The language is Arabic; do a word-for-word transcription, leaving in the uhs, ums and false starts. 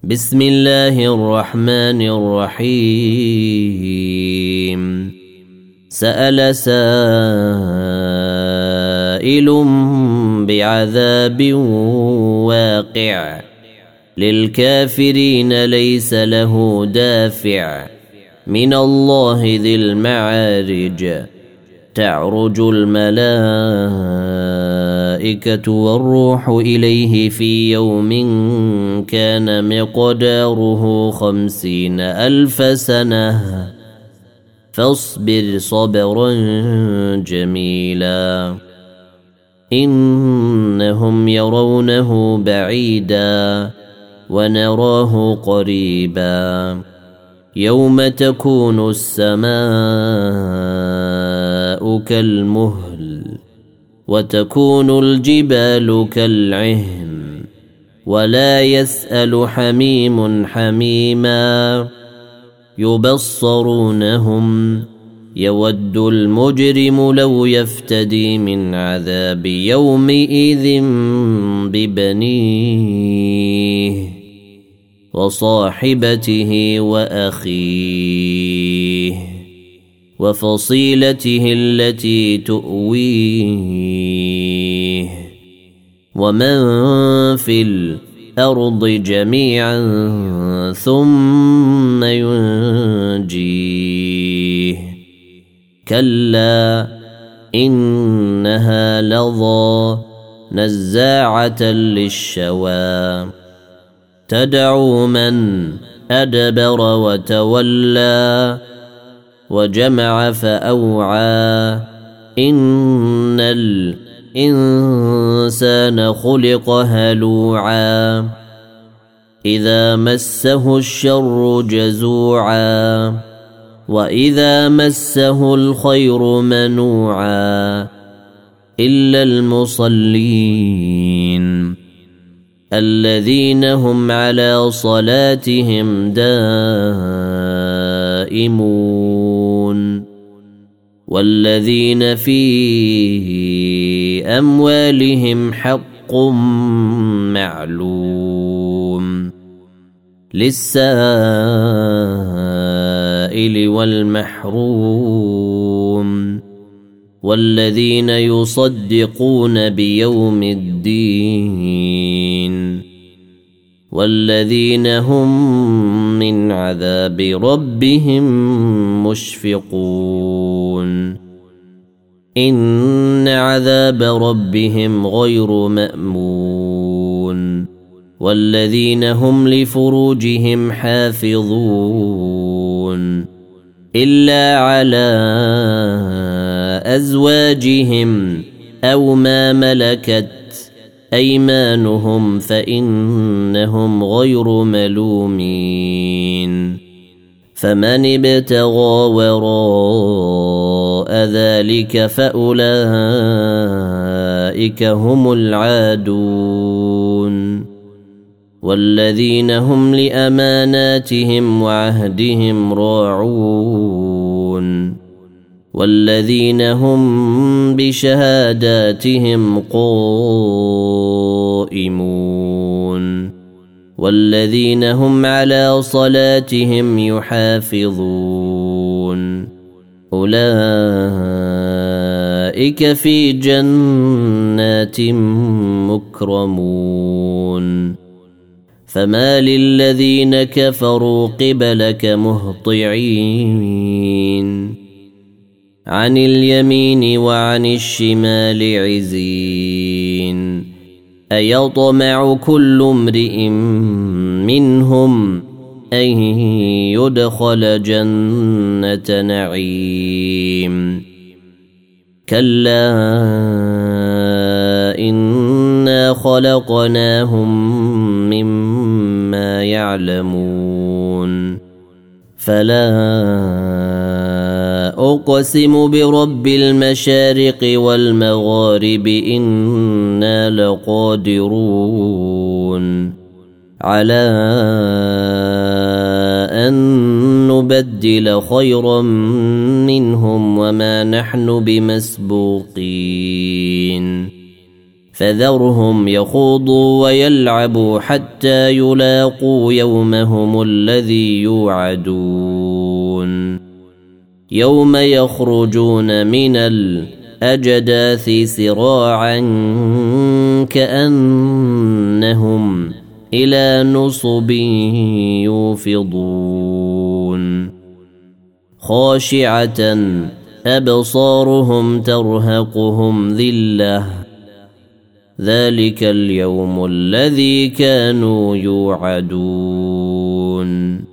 بسم الله الرحمن الرحيم. سأل سائل بعذاب واقع للكافرين ليس له دافع من الله ذي المعارج. تعرج الملائكة والروح إليه في يوم كان مقداره خمسين ألف سنة فاصبر صبرا جميلا إنهم يرونه بعيدا ونراه قريبا يوم تكون السماء كالمهل وتكون الجبال كالعهن ولا يسأل حميم حميما يبصرونهم يود المجرم لو يفتدي من عذاب يومئذ ببنيه وصاحبته وأخيه وفصيلته التي تؤويه ومن في الأرض جميعا ثم ينجيه كلا إنها لظى نزاعة للشوى تدعو من أدبر وتولى وجمع فأوعى إن الإنسان خلق هلوعا إذا مسه الشر جزوعا وإذا مسه الخير منوعا إلا المصلين الذين هم على صلاتهم دائمون والذين في أموالهم حق معلوم للسائل والمحروم والذين يصدقون بيوم الدين والذين هم من عذاب ربهم مشفقون إن عذاب ربهم غير مأمون والذين هم لفروجهم حافظون إلا على أزواجهم أو ما ملكت أيمانهم فإنهم غير ملومين فمن ابتغى وراء ذلك فأولئك هم العادون والذين هم لأماناتهم وعهدهم راعون والذين هم بشهاداتهم قائمون والذين هم على صلاتهم يحافظون أولئك في جنات مكرمون فما للذين كفروا قبلك مهطعين عن اليمين وعن الشمال عزين أيطمع كل امرئ منهم أن يدخل جنة نعيم كلا إنا خلقناهم مما يعلمون فلا أقسم برب المشارق والمغارب إنا لقادرون على أن نبدل خيرا منهم وما نحن بمسبوقين فذرهم يخوضوا ويلعبوا حتى يلاقوا يومهم الذي يوعدون يوم يخرجون من الأجداث سراعا كأنهم إلى نصب يوفضون خاشعة أبصارهم ترهقهم ذلة ذلك اليوم الذي كانوا يوعدون